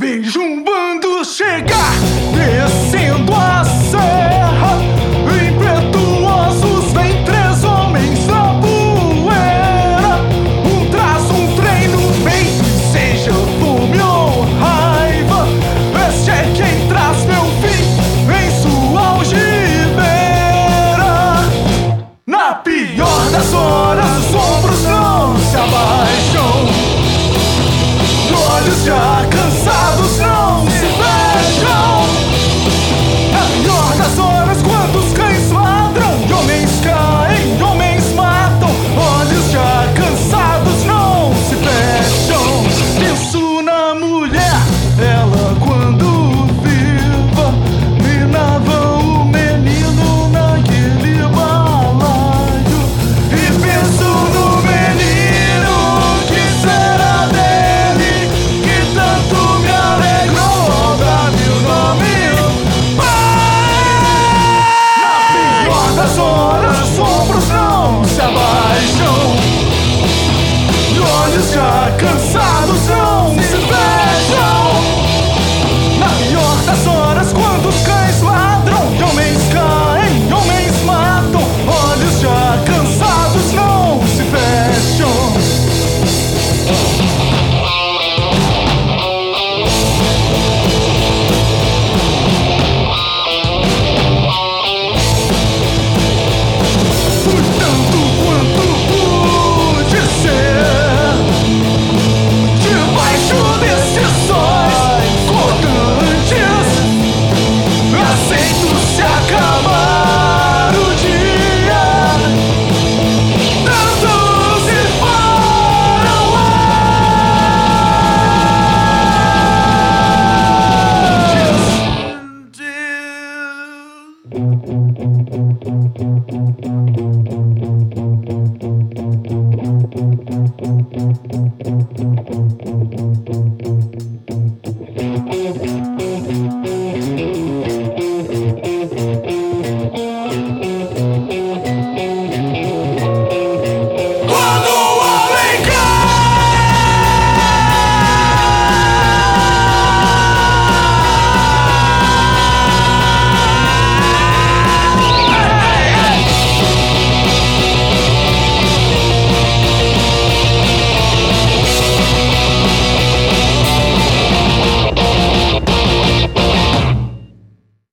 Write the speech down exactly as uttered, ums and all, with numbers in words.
Vejo um bando chegar, descendo a serra. Impetuosos vem três homens na poeira. Um traz um trem no peito, seja fome ou raiva. Este é quem traz meu fim em sua algibeira. Na pior das horas, os ombros não se abaixam. Olhos já cansados não se fecham. Na pior das horas, quando os cães ladram e homens caem, homens matam. Olhos já cansados não se fecham. Penso na mulher, ela quando viva minava o menino naquele balaio. E penso no menino que será dele, que tanto me alegrou, dá-me o nome, pai. Na pior das horas, os ombros não se abaixam. E olhos já cansados não se fecham. Na pior das horas, quando os cães ladram e homens caem, homens matam. Olhos já cansados não se fecham. Fui tanto quanto pude ser, debaixo desses sóis cortantes. Aceito se acabar o dia. Tantos se foram antes.